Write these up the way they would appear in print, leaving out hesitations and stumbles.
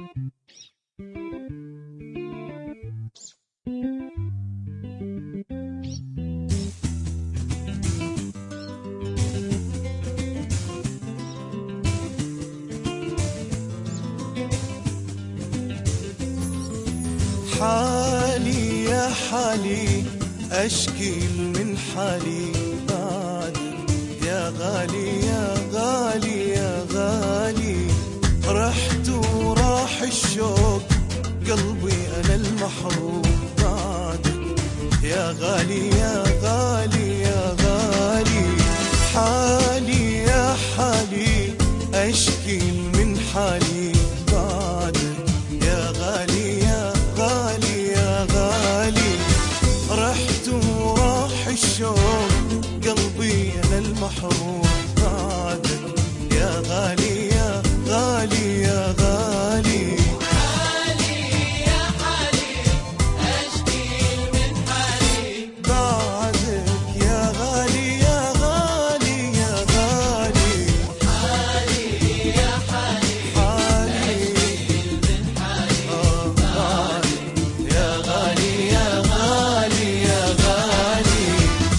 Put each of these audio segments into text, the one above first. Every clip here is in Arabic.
حالي يا حالي أشكي من حالي بعدك يا غالي يا غالي يا غالي. رحت وراح الشوق قلبي أنا المحروم بعدك يا غالي يا غالي يا غالي. حالي يا حالي أشكي من حالي بعدك يا غالي يا غالي يا غالي. رحت وراح الشوق قلبي أنا المحروم بعدك يا غالي يا غالي يا غالي. حالي يا حالي أشكي من حالي بعدك يا غالي يا غالي يا غالي. حالي يا حالي أشكي من حالي بعدك يا غالي يا غالي يا غالي.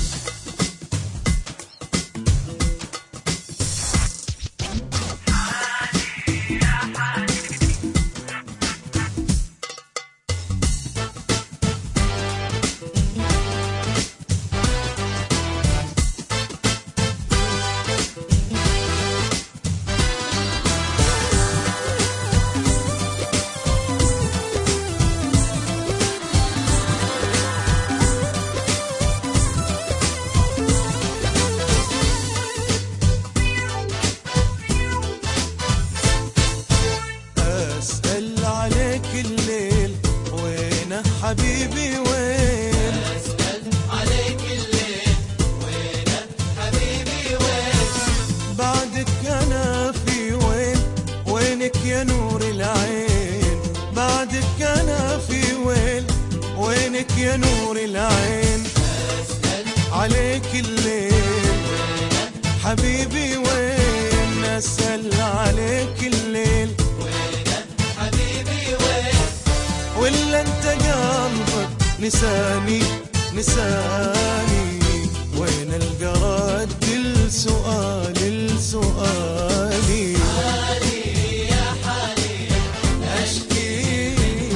أسأل عليك الليل وينه حبيبي وين. أسأل عليك الليل وينك حبيبي وين. بعدك أنا في وين وينك يا نور العين. بعدك أنا في وين وينك يا نور العين. أسأل عليك الليل حبيبي وين. أسأل عليك الليل حبيبي وين. ولا انت قلبك نساني نساني. وين القرد لسؤالي لسؤالي. حالي يا حالي أشكي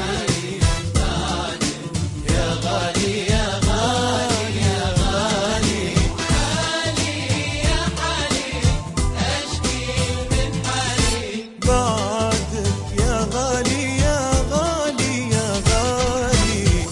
بعدك يا غالي يا غالي يا غالي. حالي يا حالي أشكي من حالي بعدك يا غالي يا غالي يا غالي.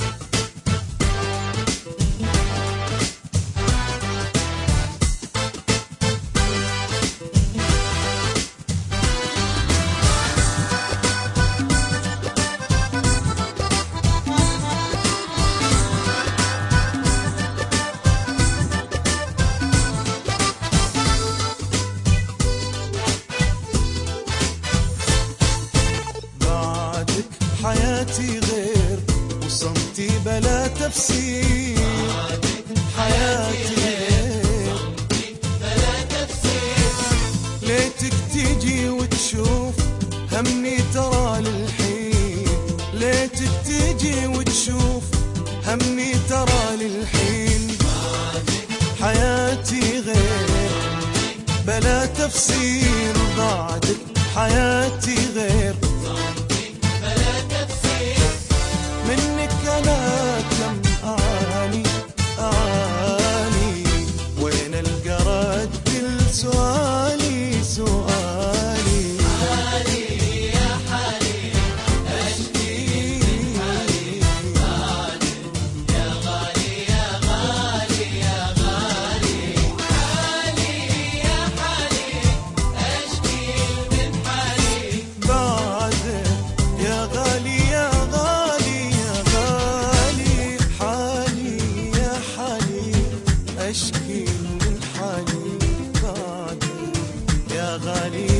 بعدك حياتي غير وصمتي بلا تفسير. حياتي غير بلا تفسير. ليتك تيجي وتشوف همي ترى للحين. ليتك تيجي وتشوف همي ترى للحين. حياتي غير بلا تفسير. بعدك حياتي غير بلا تفسير. منك أنا كم أعاني أعاني. وين القرد كل سؤالي سؤالي. حالي يا حالي أشكي بعدك يا غالي يا غالي يا غالي. حالي يا حالي أشكي من حالي بعدك يا غالي يا غالي يا غالي. حالي يا حالي أشكي من حالي بعدك يا غالي